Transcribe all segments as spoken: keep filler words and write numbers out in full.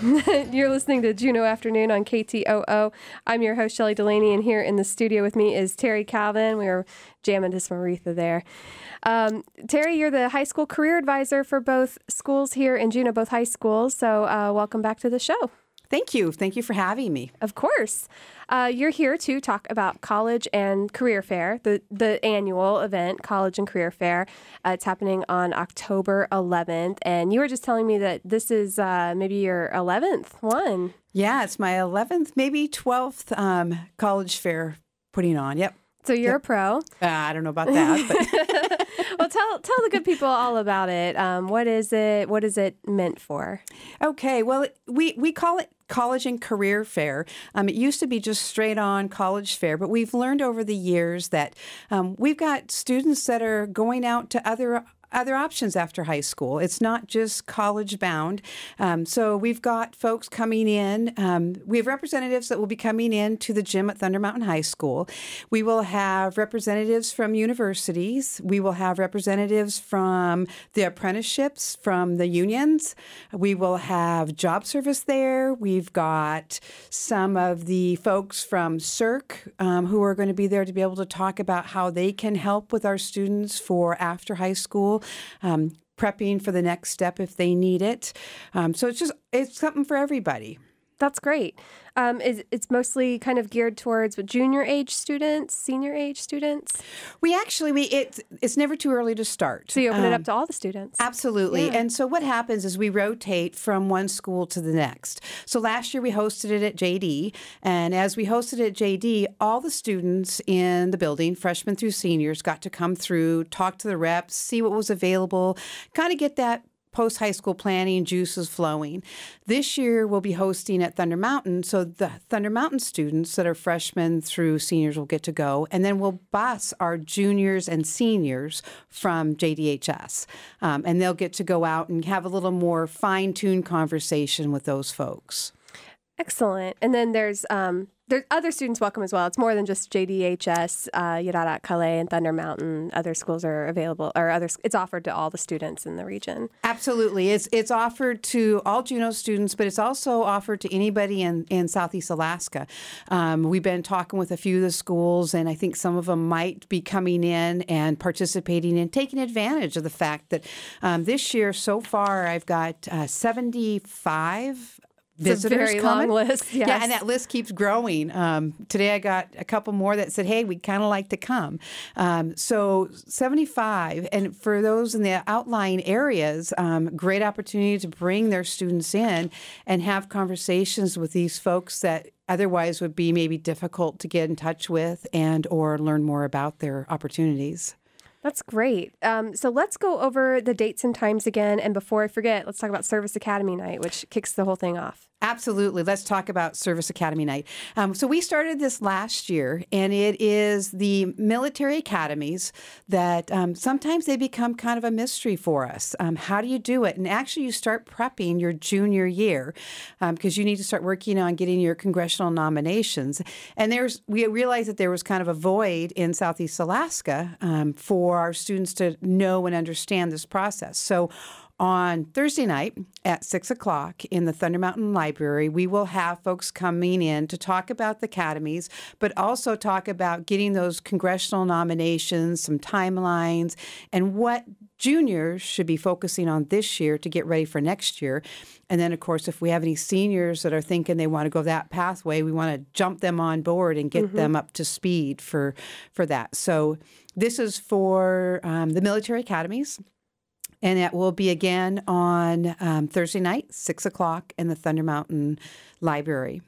You're listening to Juneau Afternoon on K T O O. I'm your host, Shelley Delaney, and here in the studio with me is Terry Calvin. We were jamming to some Aretha there. Um, Terry, you're the high school career advisor for both schools here in Juneau, both high schools. So uh, welcome back to the show. Thank you. Thank you for having me. Of course. Uh, you're here to talk about College and Career Fair, the, the annual event, College and Career Fair. Uh, it's happening on October eleventh. And you were just telling me that this is uh, maybe your eleventh one. Yeah, it's my eleventh, maybe twelfth um, college fair putting on. Yep. So you're yep. a pro. Uh, I don't know about that. But well, tell tell the good people all about it. Um, what is it? What is it meant for? Okay. Well, we, we call it College and Career Fair. Um, it used to be just straight on college fair, but we've learned over the years that um, we've got students that are going out to other other options after high school. It's not just college bound. Um, so we've got folks coming in. Um, we have representatives that will be coming in to the gym at Thunder Mountain High School. We will have representatives from universities. We will have representatives from the apprenticeships, from the unions. We will have job service there. We've got some of the folks from C I R C um, who are going to be there to be able to talk about how they can help with our students for after high school. Um, prepping for the next step if they need it. Um, so it's just, it's something for everybody. That's great. Um, is, it's mostly kind of geared towards junior age students, senior age students? We actually, we it's, it's never too early to start. So you open um, it up to all the students? Absolutely. Yeah. And so what happens is we rotate from one school to the next. So last year we hosted it at J D. And as we hosted it at J D, all the students in the building, freshmen through seniors, got to come through, talk to the reps, see what was available, kind of get that post-high school planning juices flowing. This year we'll be hosting at Thunder Mountain, so the Thunder Mountain students that are freshmen through seniors will get to go, and then we'll bus our juniors and seniors from J D H S, um, and they'll get to go out and have a little more fine-tuned conversation with those folks. Excellent. And then there's um, there's other students welcome as well. It's more than just J D H S, uh, Yadadat, Calais, and Thunder Mountain. Other schools are available, or others. It's offered to all the students in the region. Absolutely. It's it's offered to all Juneau students, but it's also offered to anybody in, in Southeast Alaska. Um, we've been talking with a few of the schools, and I think some of them might be coming in and participating and taking advantage of the fact that um, this year so far I've got uh, seventy-five visitors it's a very coming. long list. Yes. Yeah, and that list keeps growing. Um, today I got a couple more that said, hey, we'd kind of like to come. Um, so seventy-five, and for those in the outlying areas, um, great opportunity to bring their students in and have conversations with these folks that otherwise would be maybe difficult to get in touch with and or learn more about their opportunities. That's great. Um, so let's go over the dates and times again. And before I forget, let's talk about Service Academy Night, which kicks the whole thing off. Absolutely. Let's talk about Service Academy Night. Um, so we started this last year, and it is the military academies that um, sometimes they become kind of a mystery for us. Um, how do you do it? And actually, you start prepping your junior year because um, you need to start working on getting your congressional nominations. And there's we realized that there was kind of a void in Southeast Alaska um, for our students to know and understand this process. So on Thursday night at six o'clock in the Thunder Mountain Library, we will have folks coming in to talk about the academies, but also talk about getting those congressional nominations, some timelines, and what juniors should be focusing on this year to get ready for next year. And then, of course, if we have any seniors that are thinking they want to go that pathway, we want to jump them on board and get mm-hmm. them up to speed for, for that. So this is for um, the military academies. And it will be again on um, Thursday night, six o'clock in the Thunder Mountain Library.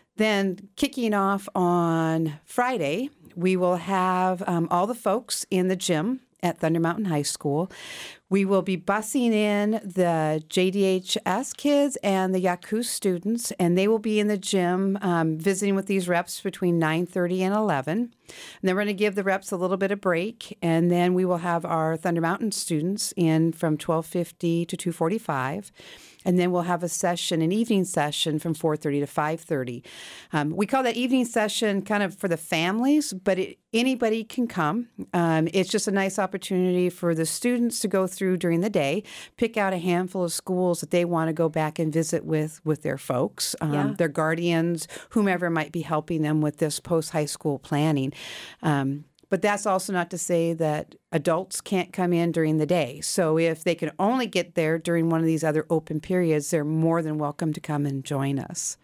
Then kicking off on Friday, we will have um, all the folks in the gym at Thunder Mountain High School. We will be busing in the J D H S kids and the Yaku students, and they will be in the gym um, visiting with these reps between nine thirty and eleven. And then we're going to give the reps a little bit of break, and then we will have our Thunder Mountain students in from twelve fifty to two forty-five. And then we'll have a session, an evening session from four thirty to five thirty. Um, we call that evening session kind of for the families, but it, anybody can come. Um, it's just a nice opportunity for the students to go through during the day, pick out a handful of schools that they want to go back and visit with with their folks, um, Yeah. their guardians, whomever might be helping them with this post-high school planning. Um, But that's also not to say that adults can't come in during the day. So if they can only get there during one of these other open periods, they're more than welcome to come and join us.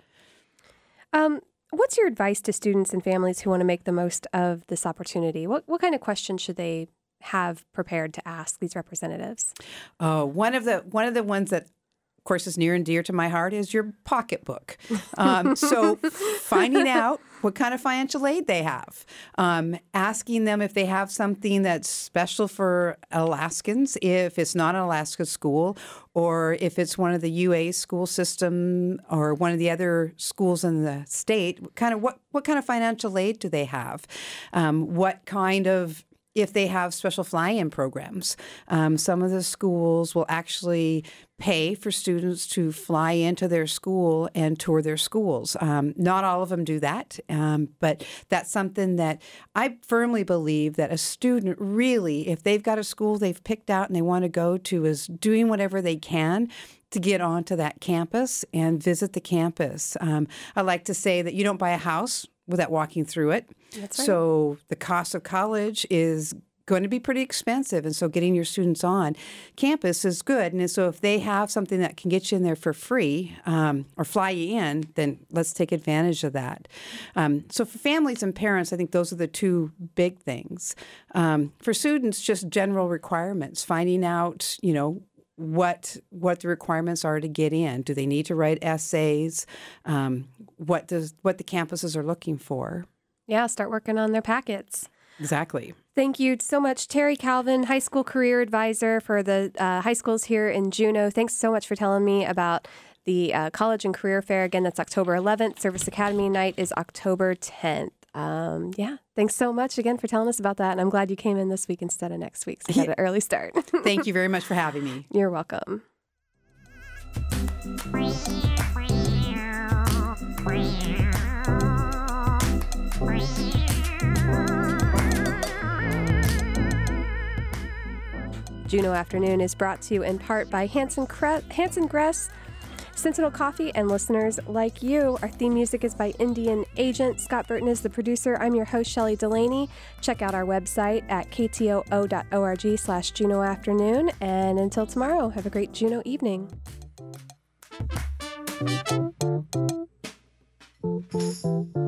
Um, what's your advice to students and families who want to make the most of this opportunity? What what kind of questions should they have prepared to ask these representatives? Uh, one of the one of the ones that, of course, is near and dear to my heart is your pocketbook. Um, so finding out what kind of financial aid they have, um, asking them if they have something that's special for Alaskans, if it's not an Alaska school, or if it's one of the U A school system or one of the other schools in the state, kind of what, what kind of financial aid do they have? Um, what kind of if they have special fly-in programs. Um, some of the schools will actually pay for students to fly into their school and tour their schools. Um, not all of them do that, um, but that's something that I firmly believe that a student really, if they've got a school they've picked out and they want to go to, is doing whatever they can to get onto that campus and visit the campus. Um, I like to say that you don't buy a house without walking through it. That's right. So the cost of college is going to be pretty expensive. And so getting your students on campus is good. And so if they have something that can get you in there for free um, or fly you in, then let's take advantage of that. Um, so for families and parents, I think those are the two big things. Um, for students, just general requirements, finding out, you know, what what the requirements are to get in. Do they need to write essays? Um, what does what the campuses are looking for? Yeah, start working on their packets. Exactly. Thank you so much, Terry Calvin, high school career advisor for the uh, high schools here in Juneau. Thanks so much for telling me about the uh, college and career fair. Again, that's October eleventh. Service Academy night is October tenth. Um, yeah, thanks so much again for telling us about that. And I'm glad you came in this week instead of next week, so you had an early start. Thank you very much for having me. You're welcome. Juneau Afternoon is brought to you in part by Hanson, Cre- Hanson Gress, Sentinel Coffee, and listeners like you. Our theme music is by Indian Agent. Scott Burton is the producer. I'm your host, Shelley Delaney. Check out our website at k t o o dot org slash Juneau Afternoon. And until tomorrow, have a great Juneau evening. Thank you.